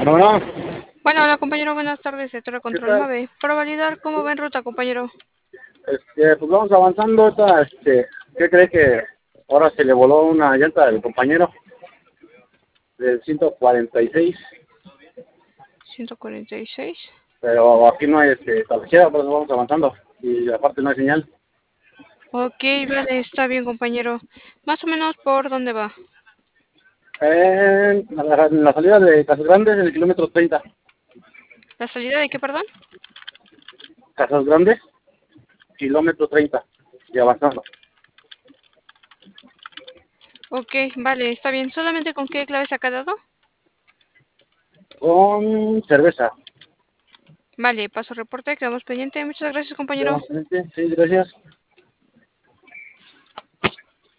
Bueno, Bueno, hola compañero, buenas tardes, Torre ¿qué Control tal? 9. Para validar, ¿cómo va en ruta, compañero? Pues vamos avanzando. ¿Qué cree que ahora se le voló una llanta del compañero del 146? 146. Pero aquí no hay cabecera, por eso vamos avanzando. Y aparte no hay señal. Ok, vale, está bien, compañero. Más o menos, ¿por dónde va? En la salida de Casas Grandes, en el kilómetro 30. ¿La salida de qué, perdón? Casas Grandes, kilómetro 30. Y avanzando. Ok, vale, está bien. ¿Solamente con qué clave se ha quedado? Con cerveza. Vale, paso reporte, quedamos pendiente. Muchas gracias, compañero. Sí, gracias.